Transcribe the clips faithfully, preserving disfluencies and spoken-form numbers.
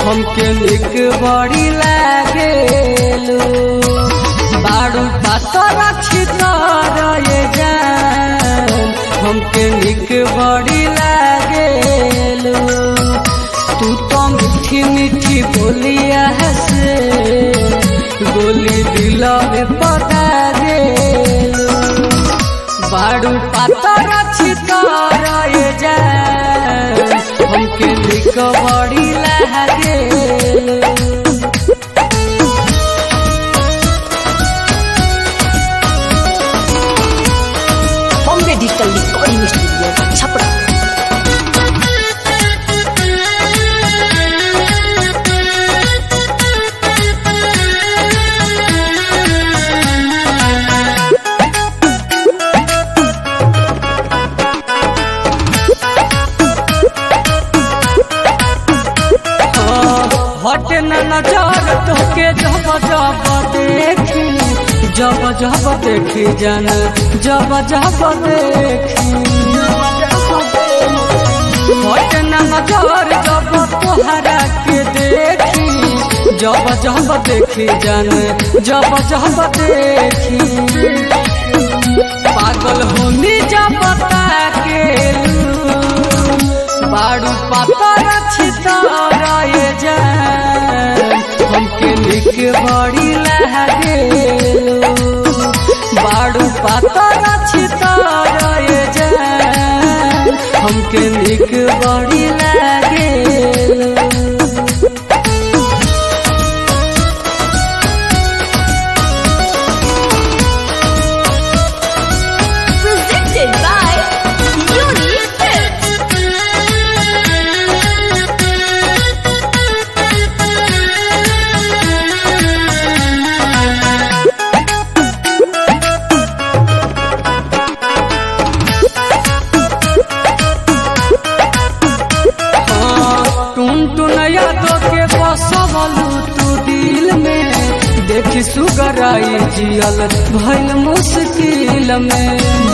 हमके निक बड़ी लागेलू बारू पातर छितर ये जान हमके निक बड़ी लागेलू तू तो मीठी मीठी बोलिया हसे गोली दिल में पता देलू बारू पातर छितर ये जान हमके निक बड़ी लागेलू Bombay digital recording studio Chhapra. हट न नजर तोके जब जब देखी जब जब देखी जन जब जब देखी हट न नजर जब तोहरा के देखी जब जब देखी जन जब जब देखी पागल होनी जब के बारू पातर छितर ये जान हमके निक बड़ी लागेलू बारू पातर छितर ये जान हमके निक बड़ी लागेलू Presented by Unique Films. टुन टुनया तो के बसवलू तू दिल में देखी सुगराई जियल भइल मुश्किल में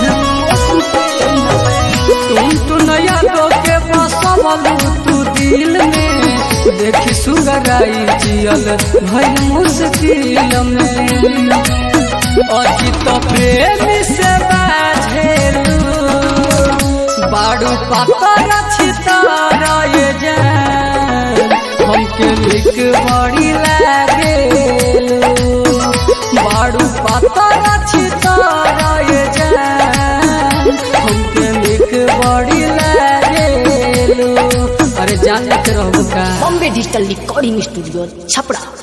टुन टुनया तो के बसवलू तू दिल में देखी सुगराई जियल भइल मुश्किल में अजित प्रेमी से बाझेलू बारू पातर छितर ये जान हमके निक बड़ी लागेलू बारू पातर छितर ये जान हमके निक बड़ी लागेलू अरे जान के रहू का Bombay digital recording studio Chhapra.